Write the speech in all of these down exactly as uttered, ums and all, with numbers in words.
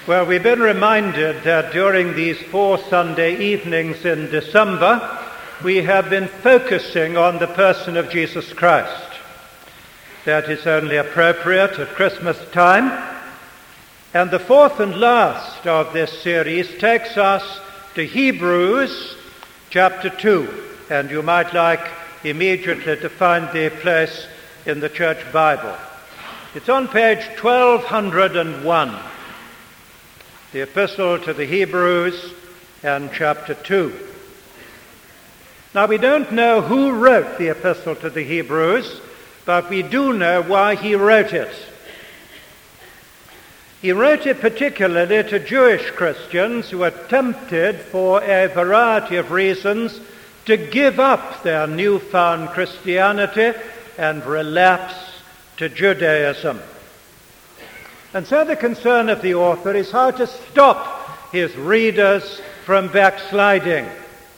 Well, we've been reminded that during these four Sunday evenings in December, we have been focusing on the person of Jesus Christ. That is only appropriate at Christmas time. And the fourth and last of this series takes us to Hebrews chapter two. And you might like immediately to find the place in the church Bible. It's on page twelve oh one. The Epistle to the Hebrews and chapter two. Now, we don't know who wrote the Epistle to the Hebrews, but we do know why he wrote it. He wrote it particularly to Jewish Christians who were tempted for a variety of reasons to give up their newfound Christianity and relapse to Judaism. And so the concern of the author is how to stop his readers from backsliding.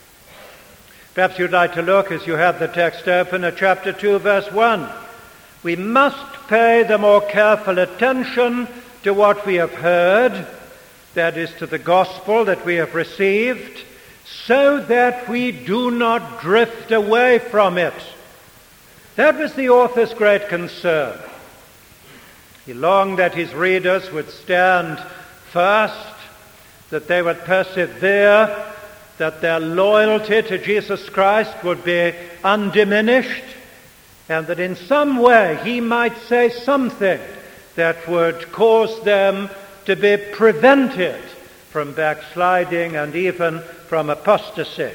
Perhaps you'd like to look, as you have the text open, at chapter two, verse one. We must pay the more careful attention to what we have heard, that is, to the gospel that we have received, so that we do not drift away from it. That was the author's great concern. He longed that his readers would stand fast, that they would persevere, that their loyalty to Jesus Christ would be undiminished, and that in some way he might say something that would cause them to be prevented from backsliding and even from apostasy.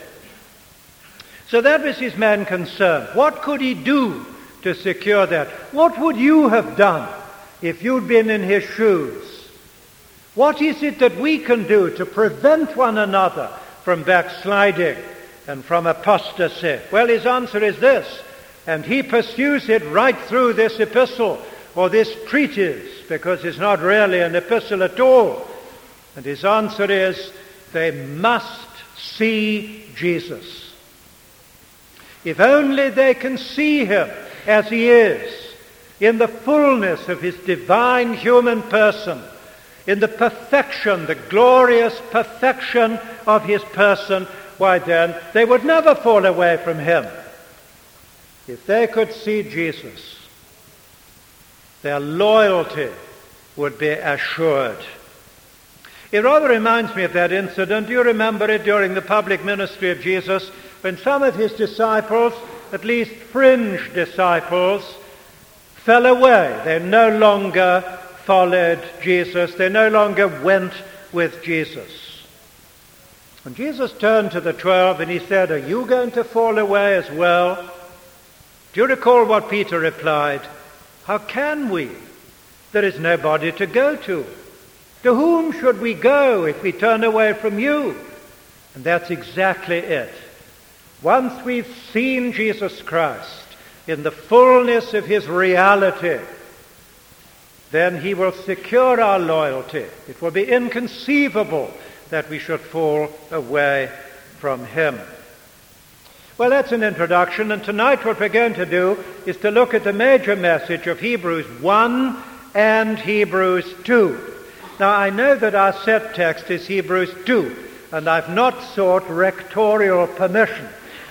So that was his main concern. What could he do to secure that? What would you have done if you'd been in his shoes? What is it that we can do to prevent one another from backsliding and from apostasy? Well, his answer is this, and he pursues it right through this epistle, or this treatise, because it's not really an epistle at all. And his answer is, they must see Jesus. If only they can see him as he is, in the fullness of his divine human person, in the perfection, the glorious perfection of his person, why then they would never fall away from him. If they could see Jesus, their loyalty would be assured. It rather reminds me of that incident. Do you remember it during the public ministry of Jesus, when some of his disciples, at least fringe disciples, fell away? They no longer followed Jesus. They no longer went with Jesus. And Jesus turned to the twelve and he said, "Are you going to fall away as well?" Do you recall what Peter replied? "How can we? There is nobody to go to. To whom should we go if we turn away from you?" And that's exactly it. Once we've seen Jesus Christ in the fullness of his reality, then he will secure our loyalty. It will be inconceivable that we should fall away from him. Well, that's an introduction, and tonight what we're going to do is to look at the major message of Hebrews one and Hebrews two. Now, I know that our set text is Hebrews two, and I've not sought rectorial permission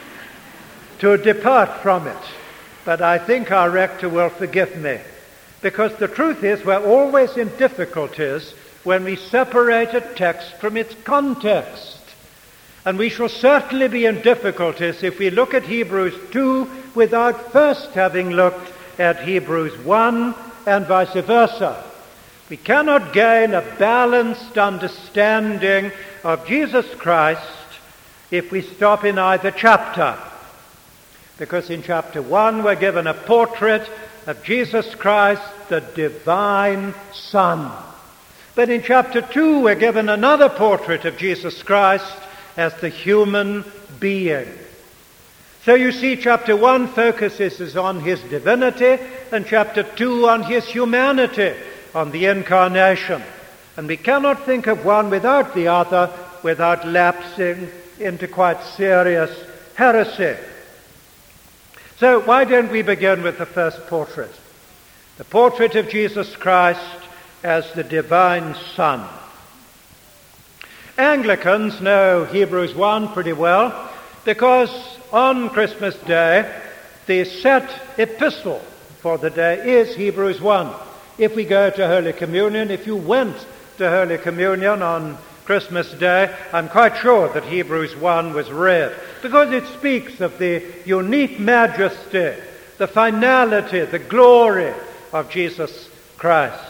to depart from it. But I think our rector will forgive me, because the truth is we're always in difficulties when we separate a text from its context. And we shall certainly be in difficulties if we look at Hebrews two without first having looked at Hebrews one and vice versa. We cannot gain a balanced understanding of Jesus Christ if we stop in either chapter. Because in chapter one we're given a portrait of Jesus Christ, the divine Son. But in chapter two we're given another portrait of Jesus Christ as the human being. So you see, chapter one focuses on his divinity, and chapter two on his humanity, on the incarnation. And we cannot think of one without the other, without lapsing into quite serious heresy. So why don't we begin with the first portrait? The portrait of Jesus Christ as the divine Son. Anglicans know Hebrews one pretty well because on Christmas Day the set epistle for the day is Hebrews one. If we go to Holy Communion, if you went to Holy Communion on Christmas Day, I'm quite sure that Hebrews one was read because it speaks of the unique majesty, the finality, the glory of Jesus Christ.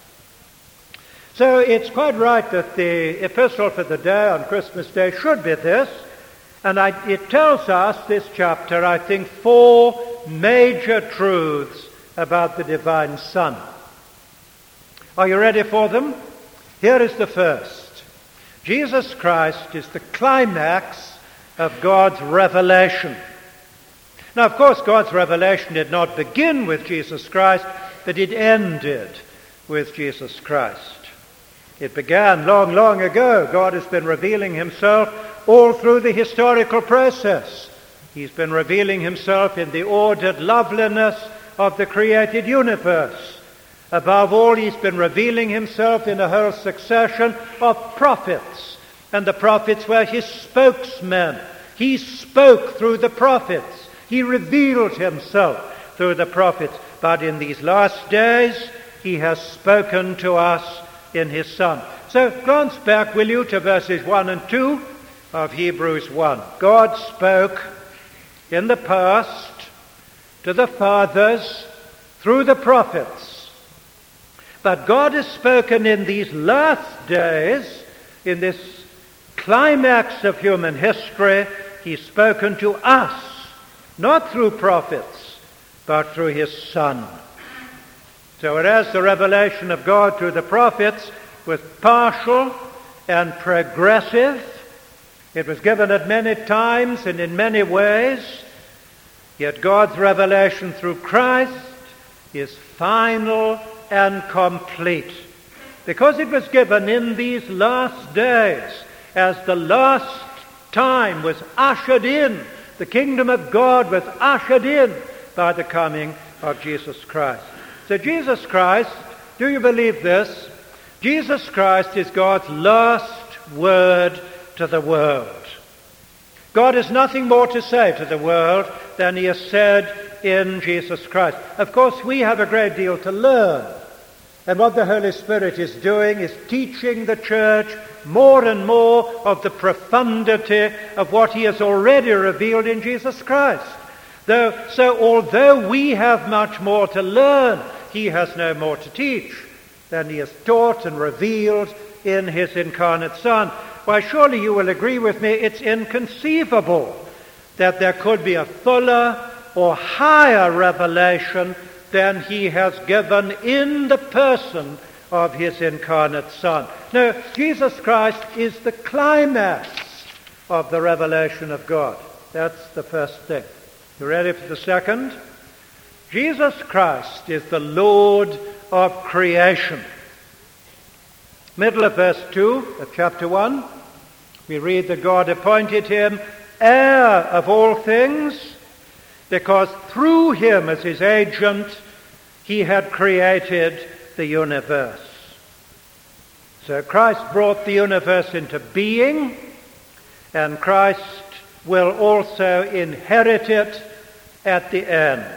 So it's quite right that the epistle for the day on Christmas Day should be this, and I, it tells us, this chapter, I think, four major truths about the divine Son. Are you ready for them? Here is the first. Jesus Christ is the climax of God's revelation. Now, of course, God's revelation did not begin with Jesus Christ, but it ended with Jesus Christ. It began long, long ago. God has been revealing himself all through the historical process. He's been revealing himself in the ordered loveliness of the created universe. Above all, he's been revealing himself in a whole succession of prophets. And the prophets were his spokesmen. He spoke through the prophets. He revealed himself through the prophets. But in these last days, he has spoken to us in his Son. So glance back, will you, to verses one and two of Hebrews one. God spoke in the past to the fathers through the prophets. But God has spoken in these last days, in this climax of human history, he's spoken to us, not through prophets, but through his Son. So whereas the revelation of God through the prophets was partial and progressive, it was given at many times and in many ways, yet God's revelation through Christ is final and complete. Because it was given in these last days, as the last time was ushered in, the kingdom of God was ushered in by the coming of Jesus Christ. So Jesus Christ, do you believe this? Jesus Christ is God's last word to the world. God has nothing more to say to the world than he has said in Jesus Christ. Of course, we have a great deal to learn. And what the Holy Spirit is doing is teaching the church more and more of the profundity of what he has already revealed in Jesus Christ. Though, so although we have much more to learn, he has no more to teach than he has taught and revealed in his incarnate Son. Why, surely you will agree with me, it's inconceivable that there could be a fuller or higher revelation than he has given in the person of his incarnate Son. No, Jesus Christ is the climax of the revelation of God. That's the first thing. You ready for the second? Jesus Christ is the Lord of creation. Middle of verse two of chapter one, we read that God appointed him heir of all things, because through him as his agent, he had created the universe. So Christ brought the universe into being, and Christ will also inherit it at the end.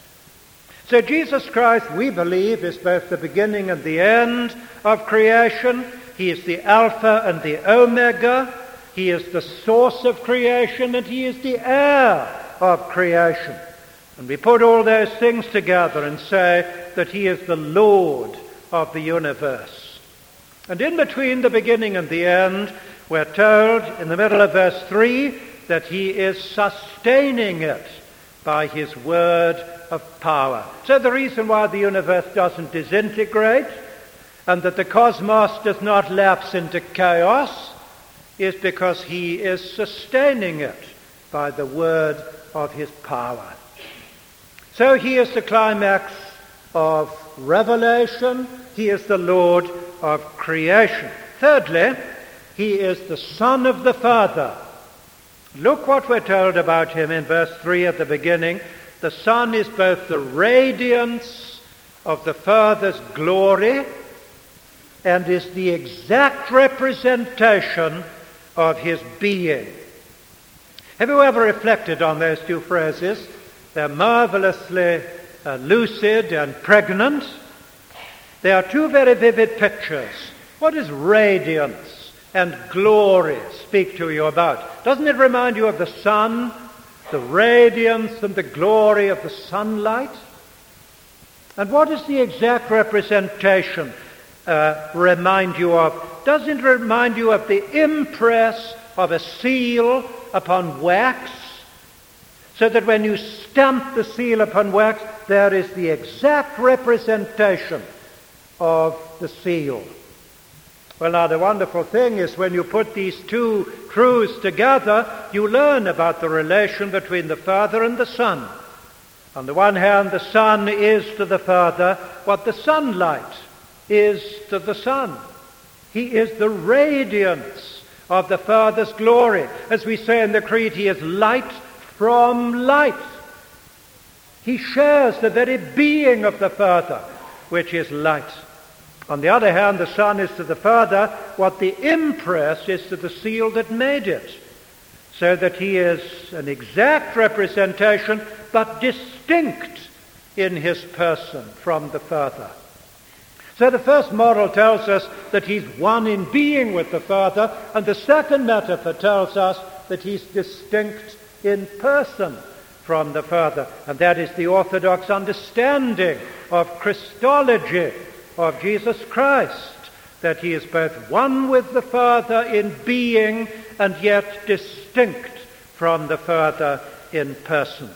So Jesus Christ, we believe, is both the beginning and the end of creation. He is the Alpha and the Omega. He is the source of creation, and he is the heir of creation. And we put all those things together and say that he is the Lord of the universe. And in between the beginning and the end, we're told in the middle of verse three that he is sustaining it by his word of power. So the reason why the universe doesn't disintegrate and that the cosmos does not lapse into chaos is because he is sustaining it by the word of his power. So he is the climax of revelation. He is the Lord of creation. Thirdly, he is the Son of the Father. Look what we're told about him in verse three at the beginning. The Son is both the radiance of the Father's glory and is the exact representation of his being. Have you ever reflected on those two phrases? They're marvelously uh, lucid and pregnant. They are two very vivid pictures. What does radiance and glory speak to you about? Doesn't it remind you of the sun, the radiance and the glory of the sunlight? And what does the exact representation uh, remind you of? Doesn't it remind you of the impress of a seal upon wax, so that when you stamp the seal upon wax, there is the exact representation of the seal? Well, now, the wonderful thing is when you put these two truths together, you learn about the relation between the Father and the Son. On the one hand, the Son is to the Father what the sunlight is to the Son. He is the radiance of the Father's glory. As we say in the Creed, he is light from light. He shares the very being of the Father, which is light. On the other hand, the Son is to the Father what the impress is to the seal that made it, so that he is an exact representation, but distinct in his person from the Father. So the first model tells us that he's one in being with the Father, and the second metaphor tells us that he's distinct in person from the Father. And that is the orthodox understanding of Christology, of Jesus Christ, that he is both one with the Father in being and yet distinct from the Father in person.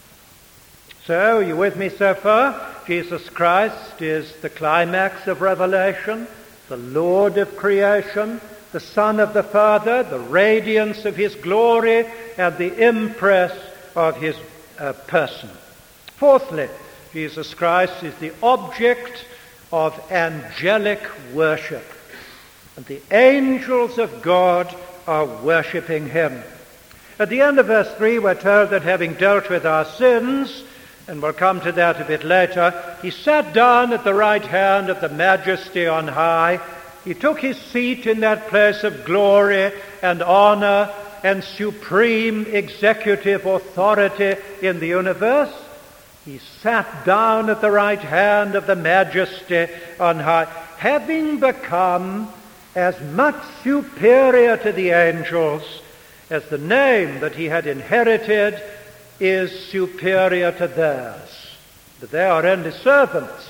So, are you with me so far? Jesus Christ is the climax of Revelation, the Lord of creation, the Son of the Father, the radiance of his glory, and the impress of his uh, person. Fourthly, Jesus Christ is the object of angelic worship, and the angels of God are worshipping him. At the end of verse three, we're told that having dealt with our sins, and we'll come to that a bit later, he sat down at the right hand of the Majesty on high. He took his seat in that place of glory and honor and supreme executive authority in the universe. He sat down at the right hand of the Majesty on high, having become as much superior to the angels as the name that he had inherited is superior to theirs. But they are only servants.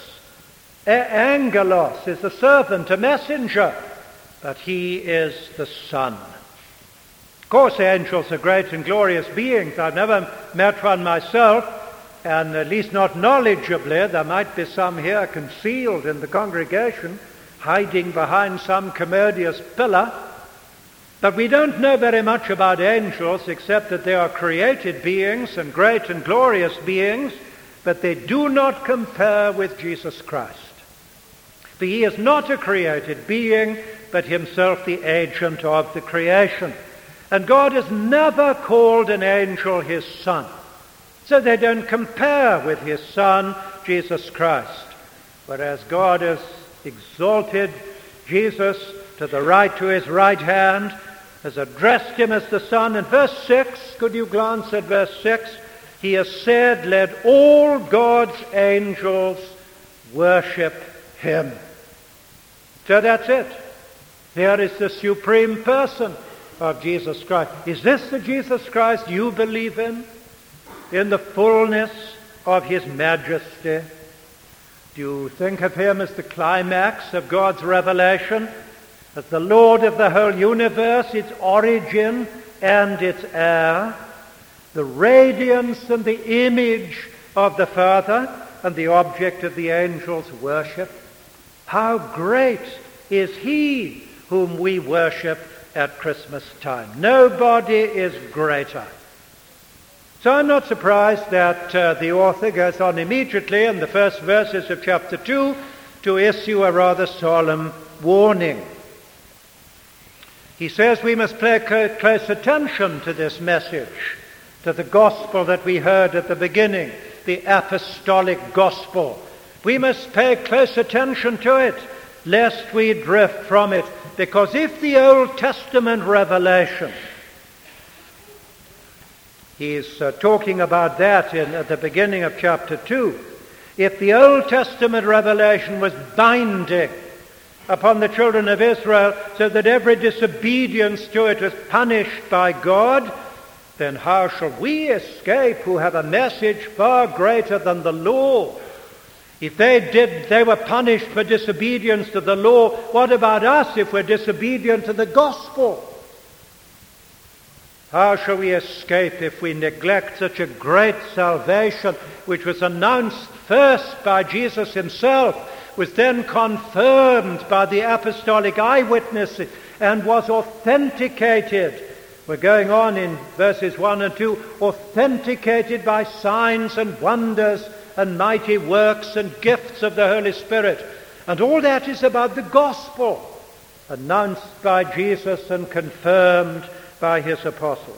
Angelos is a servant, a messenger, but he is the Son. Of course, angels are great and glorious beings. I've never met one myself, and at least not knowledgeably. There might be some here concealed in the congregation, hiding behind some commodious pillar. But we don't know very much about angels except that they are created beings and great and glorious beings, but they do not compare with Jesus Christ. For he is not a created being, but himself the agent of the creation. And God has never called an angel his son. So they don't compare with his Son, Jesus Christ. Whereas God has exalted Jesus to the right, to his right hand, has addressed him as the Son. In verse six, could you glance at verse six? He has said, let all God's angels worship him. So that's it. There is the supreme person of Jesus Christ. Is this the Jesus Christ you believe in? In the fullness of his majesty? Do you think of him as the climax of God's revelation, as the Lord of the whole universe, its origin and its heir, the radiance and the image of the Father, and the object of the angels' worship? How great is he whom we worship at Christmas time. Nobody is greater. So I'm not surprised that uh, the author goes on immediately in the first verses of chapter two to issue a rather solemn warning. He says we must pay close attention to this message, to the gospel that we heard at the beginning, the apostolic gospel. We must pay close attention to it, lest we drift from it. Because if the Old Testament revelation, he's uh, talking about that in, at the beginning of chapter two, if the Old Testament revelation was binding upon the children of Israel so that every disobedience to it was punished by God, then how shall we escape who have a message far greater than the law? If they did, they were punished for disobedience to the law, what about us if we're disobedient to the gospel? How shall we escape if we neglect such a great salvation, which was announced first by Jesus himself, was then confirmed by the apostolic eyewitnesses, and was authenticated? We're going on in verses one and two, authenticated by signs and wonders and mighty works and gifts of the Holy Spirit. And all that is about the gospel, announced by Jesus and confirmed by his apostles.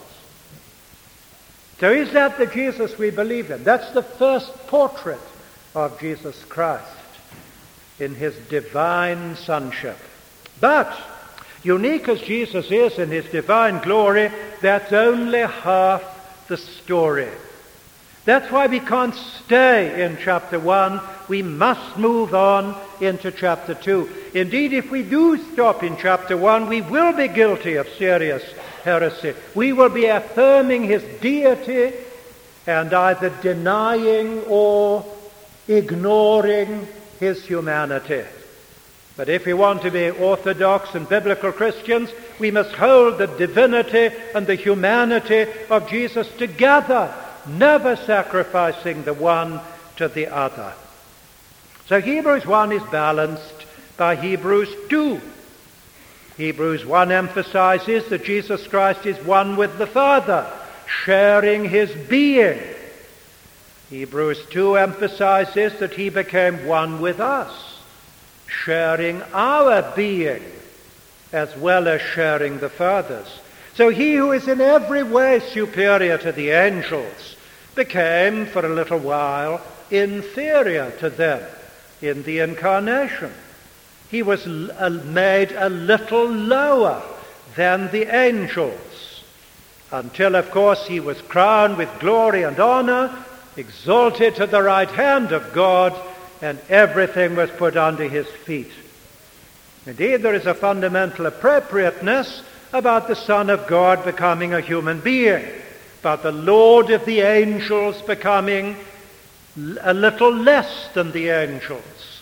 So is that the Jesus we believe in? That's the first portrait of Jesus Christ in his divine sonship. But unique as Jesus is in his divine glory, that's only half the story. That's why we can't stay in chapter one. We must move on into chapter two. Indeed, if we do stop in chapter one, we will be guilty of serious heresy. We will be affirming his deity and either denying or ignoring his humanity. But if we want to be orthodox and biblical Christians, we must hold the divinity and the humanity of Jesus together, never sacrificing the one to the other. So Hebrews one is balanced by Hebrews two. Hebrews one emphasizes that Jesus Christ is one with the Father, sharing his being. Hebrews two emphasizes that he became one with us, sharing our being as well as sharing the Father's. So he who is in every way superior to the angels became, for a little while, inferior to them in the incarnation. He was made a little lower than the angels, until, of course, he was crowned with glory and honor, exalted to the right hand of God, and everything was put under his feet. Indeed, there is a fundamental appropriateness about the Son of God becoming a human being, about the Lord of the angels becoming a little less than the angels.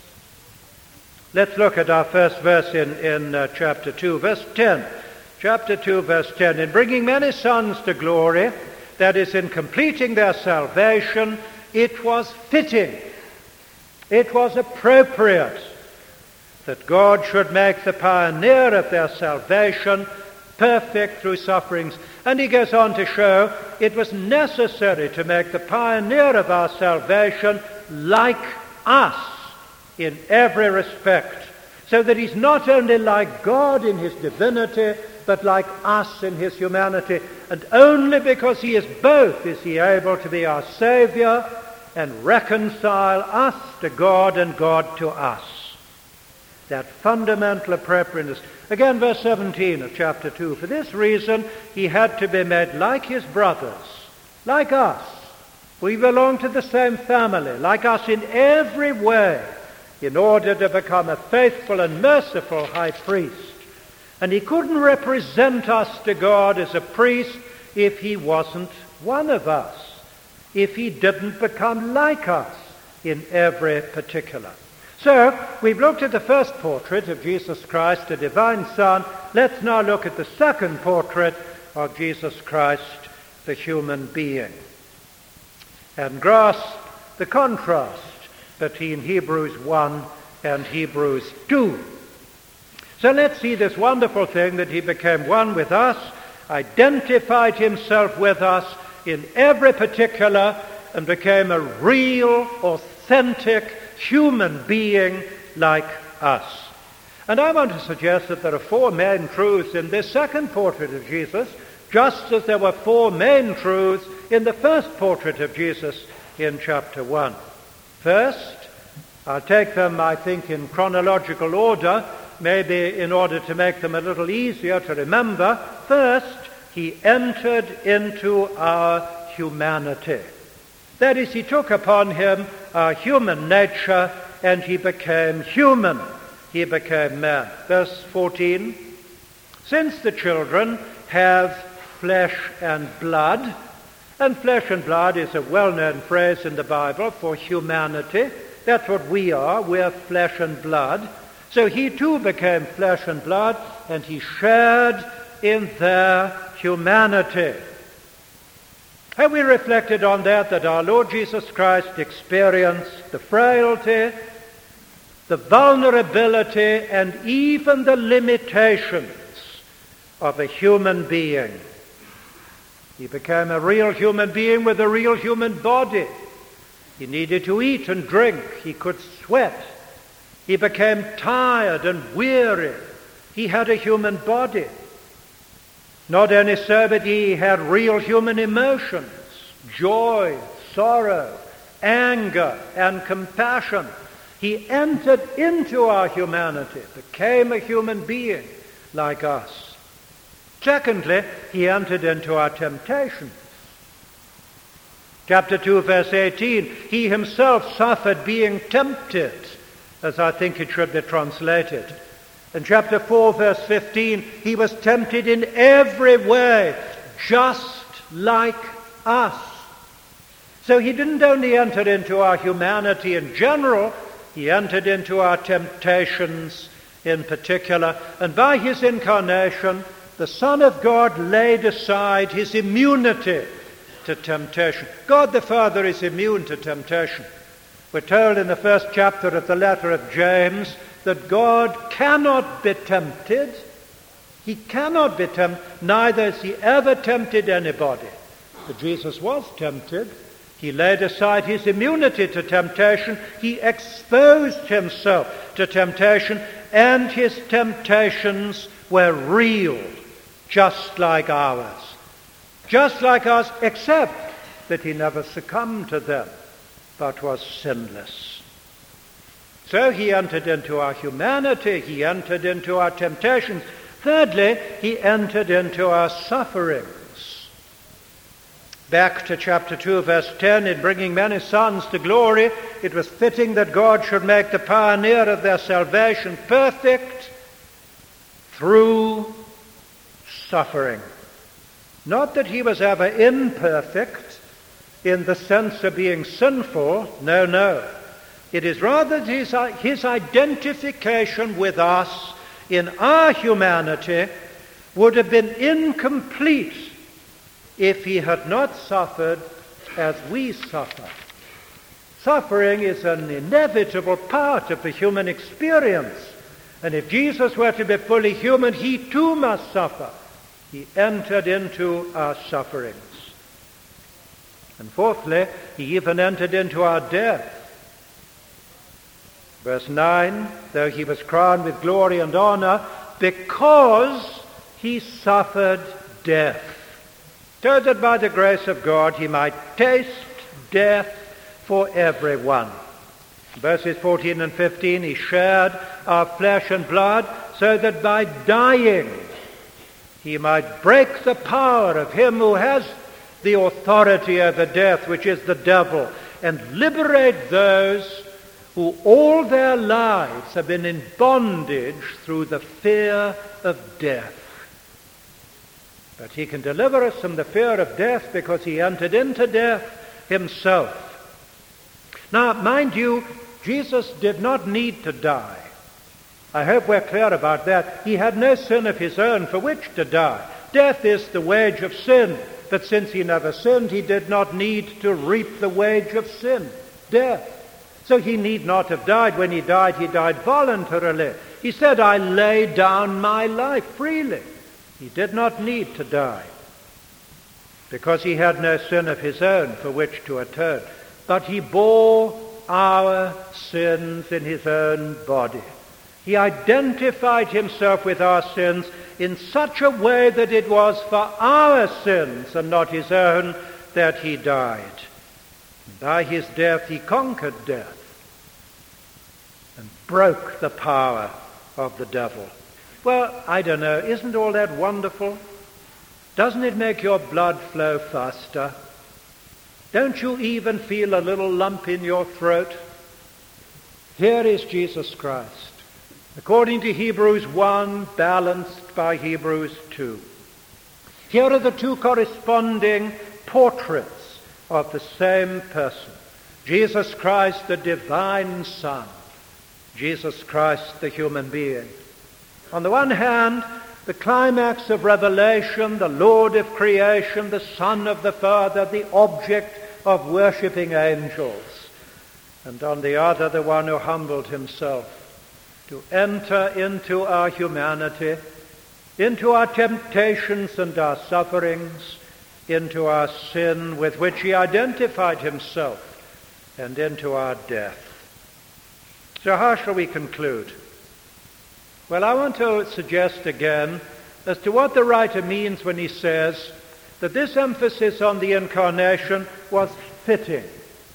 Let's look at our first verse in, in uh, chapter two, verse ten. Chapter two, verse ten. In bringing many sons to glory, that is, in completing their salvation, it was fitting, it was appropriate that God should make the pioneer of their salvation perfect through sufferings. And he goes on to show it was necessary to make the pioneer of our salvation like us in every respect, so that he's not only like God in his divinity, but like us in his humanity. And only because he is both is he able to be our Savior and reconcile us to God and God to us. That fundamental appropriateness. Again, verse seventeen of chapter two. For this reason, he had to be made like his brothers, like us. We belong to the same family, like us in every way, in order to become a faithful and merciful high priest. And he couldn't represent us to God as a priest if he wasn't one of us, if he didn't become like us in every particular. So, we've looked at the first portrait of Jesus Christ, the divine Son. Let's now look at the second portrait of Jesus Christ, the human being, and grasp the contrast between Hebrews one and Hebrews two. So let's see this wonderful thing that he became one with us, identified himself with us in every particular, and became a real, authentic human being like us. And I want to suggest that there are four main truths in this second portrait of Jesus, just as there were four main truths in the first portrait of Jesus in chapter one. First, I'll take them, I think, in chronological order, maybe in order to make them a little easier to remember. First, he entered into our humanity. That is, he took upon him our human nature and he became human. He became man. Verse fourteen, since the children have flesh and blood, and flesh and blood is a well-known phrase in the Bible for humanity. That's what we are. We're flesh and blood. So he too became flesh and blood, and he shared in their humanity. Have we reflected on that, that our Lord Jesus Christ experienced the frailty, the vulnerability, and even the limitations of a human being? He became a real human being with a real human body. He needed to eat and drink. He could sweat. He became tired and weary. He had a human body. Not only so, but he had real human emotions, joy, sorrow, anger, and compassion. He entered into our humanity, became a human being like us. Secondly, he entered into our temptations. Chapter two, verse eighteen, he himself suffered being tempted, as I think it should be translated. In chapter four, verse fifteen, he was tempted in every way, just like us. So he didn't only enter into our humanity in general, he entered into our temptations in particular. And by his incarnation, the Son of God laid aside his immunity to temptation. God the Father is immune to temptation. We're told in the first chapter of the letter of James that God cannot be tempted. He cannot be tempted, neither has he ever tempted anybody. But Jesus was tempted. He laid aside his immunity to temptation. He exposed himself to temptation, and his temptations were real, just like ours. Just like us, except that he never succumbed to them, but was sinless. So he entered into our humanity, he entered into our temptations. Thirdly, he entered into our sufferings. Back to chapter two, verse ten, in bringing many sons to glory, it was fitting that God should make the pioneer of their salvation perfect through suffering. Not that he was ever imperfect in the sense of being sinful, no, no. It is rather his, his identification with us in our humanity would have been incomplete if he had not suffered as we suffer. Suffering is an inevitable part of the human experience. And if Jesus were to be fully human, he too must suffer. He entered into our sufferings. And fourthly, he even entered into our death. Verse nine, though he was crowned with glory and honor, because he suffered death, so that by the grace of God he might taste death for everyone. Verses fourteen and fifteen, he shared our flesh and blood, so that by dying he might break the power of him who has the authority over death, which is the devil, and liberate those who all their lives have been in bondage through the fear of death. But he can deliver us from the fear of death because he entered into death himself. Now, mind you, Jesus did not need to die. I hope we're clear about that. He had no sin of his own for which to die. Death is the wage of sin. But since he never sinned, he did not need to reap the wage of sin, death. So he need not have died. When he died, he died voluntarily. He said, I lay down my life freely. He did not need to die because he had no sin of his own for which to atone. But he bore our sins in his own body. He identified himself with our sins in such a way that it was for our sins and not his own that he died. By his death he conquered death. broke the power of the devil. Well, I don't know, isn't all that wonderful? Doesn't it make your blood flow faster? Don't you even feel a little lump in your throat? Here is Jesus Christ, according to Hebrews one, balanced by Hebrews two. Here are the two corresponding portraits of the same person. Jesus Christ, the divine Son. Jesus Christ, the human being. On the one hand, the climax of Revelation, the Lord of creation, the Son of the Father, the object of worshipping angels. And on the other, the one who humbled himself to enter into our humanity, into our temptations and our sufferings, into our sin with which he identified himself, and into our death. So how shall we conclude? Well, I want to suggest again as to what the writer means when he says that this emphasis on the incarnation was fitting.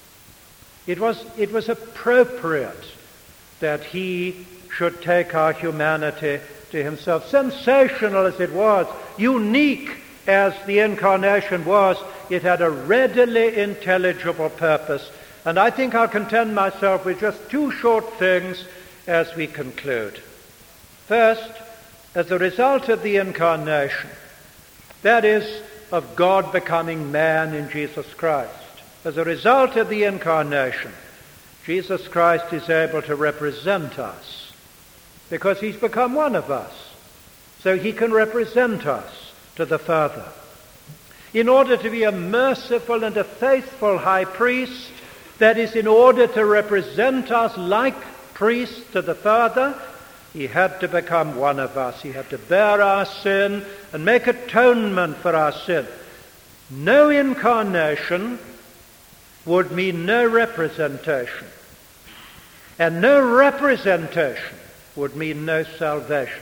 It was, it was appropriate that he should take our humanity to himself. Sensational as it was, unique as the incarnation was, it had a readily intelligible purpose. And I think I'll content myself with just two short things as we conclude. First, as a result of the incarnation, that is, of God becoming man in Jesus Christ, as a result of the incarnation, Jesus Christ is able to represent us because he's become one of us. So he can represent us to the Father. In order to be a merciful and a faithful high priest, that is, in order to represent us like priests to the Father, he had to become one of us. He had to bear our sin and make atonement for our sin. No incarnation would mean no representation. And no representation would mean no salvation.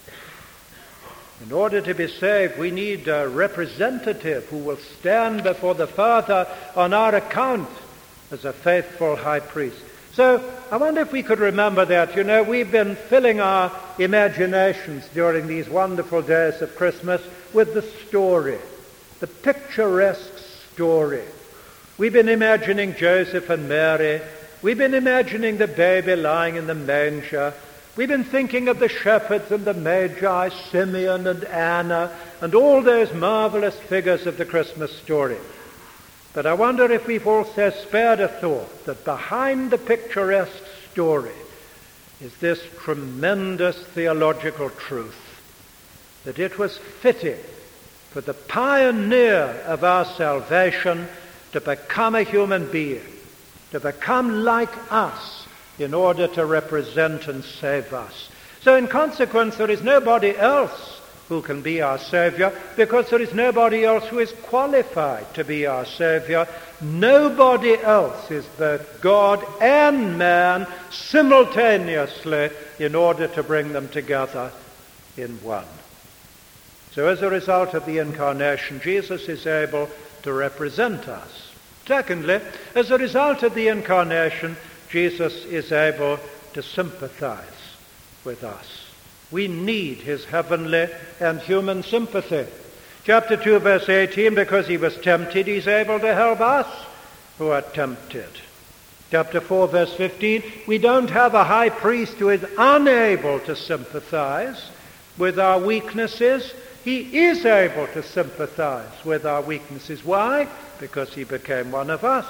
In order to be saved, we need a representative who will stand before the Father on our account as a faithful high priest. So I wonder if we could remember that. You know, we've been filling our imaginations during these wonderful days of Christmas with the story, the picturesque story. We've been imagining Joseph and Mary. We've been imagining the baby lying in the manger. We've been thinking of the shepherds and the Magi, Simeon and Anna, and all those marvelous figures of the Christmas story. But I wonder if we've also spared a thought that behind the picturesque story is this tremendous theological truth, that it was fitting for the pioneer of our salvation to become a human being, to become like us in order to represent and save us. So in consequence, there is nobody else who can be our Savior, because there is nobody else who is qualified to be our Savior. Nobody else is both God and man simultaneously in order to bring them together in one. So as a result of the incarnation, Jesus is able to represent us. Secondly, as a result of the incarnation, Jesus is able to sympathize with us. We need his heavenly and human sympathy. Chapter two, verse eighteen, because he was tempted, he's able to help us who are tempted. Chapter four, verse fifteen, we don't have a high priest who is unable to sympathize with our weaknesses. He is able to sympathize with our weaknesses. Why? Because he became one of us.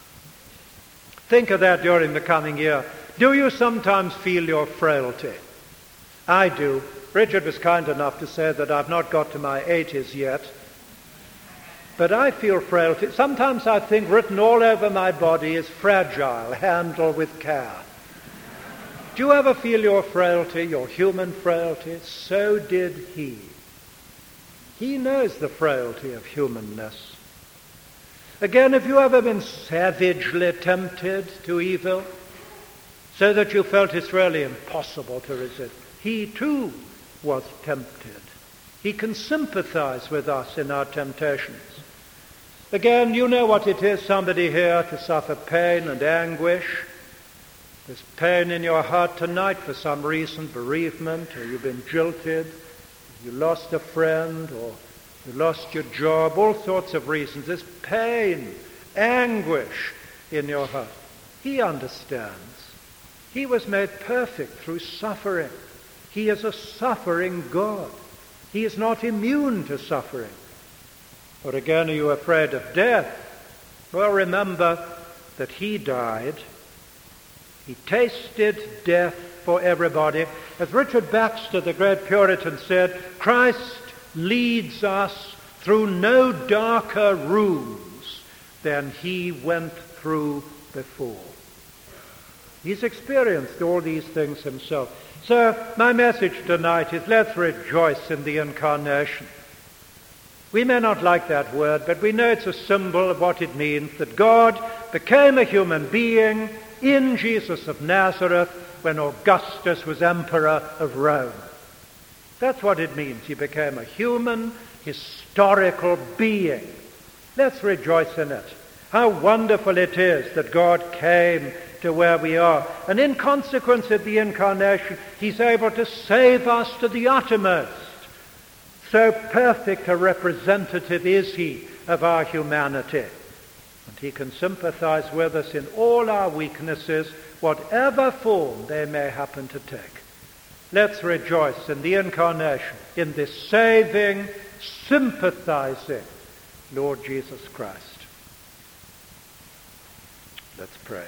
Think of that during the coming year. Do you sometimes feel your frailty? I do. Richard was kind enough to say that I've not got to my eighties yet. But I feel frailty. Sometimes I think written all over my body is fragile, handle with care. Do you ever feel your frailty, your human frailty? So did he. He knows the frailty of humanness. Again, have you ever been savagely tempted to evil, so that you felt it's really impossible to resist? He too was tempted. He can sympathize with us in our temptations. Again, you know what it is, somebody here, to suffer pain and anguish. There's pain in your heart tonight for some reason, bereavement, or you've been jilted, you lost a friend, or you lost your job, all sorts of reasons. There's pain, anguish in your heart. He understands. He was made perfect through suffering. He is a suffering God. He is not immune to suffering. Or again, are you afraid of death? Well, remember that he died. He tasted death for everybody. As Richard Baxter, the great Puritan, said, Christ leads us through no darker rooms than he went through before. He's experienced all these things himself. So my message tonight is, let's rejoice in the incarnation. We may not like that word, but we know it's a symbol of what it means, that God became a human being in Jesus of Nazareth when Augustus was emperor of Rome. That's what it means. He became a human, historical being. Let's rejoice in it. How wonderful it is that God came to where we are. And in consequence of the incarnation, he's able to save us to the uttermost. So perfect a representative is he of our humanity. And he can sympathize with us in all our weaknesses, whatever form they may happen to take. Let's rejoice in the incarnation, in this saving, sympathizing Lord Jesus Christ. Let's pray.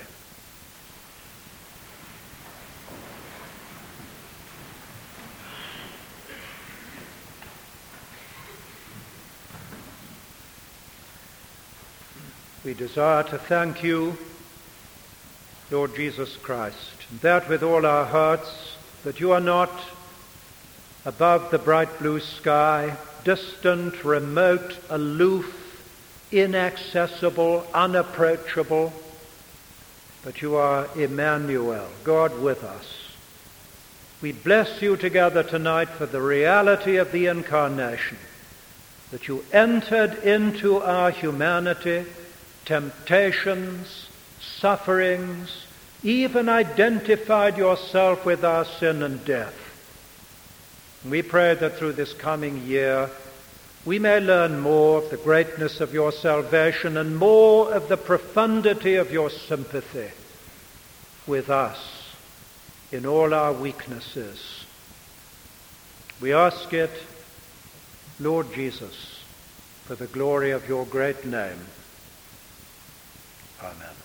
We desire to thank you, Lord Jesus Christ, and that with all our hearts, that you are not above the bright blue sky, distant, remote, aloof, inaccessible, unapproachable, but you are Emmanuel, God with us. We bless you together tonight for the reality of the incarnation, that you entered into our humanity, temptations, sufferings, even identified yourself with our sin and death. We pray that through this coming year we may learn more of the greatness of your salvation and more of the profundity of your sympathy with us in all our weaknesses. We ask it, Lord Jesus, for the glory of your great name. Amen.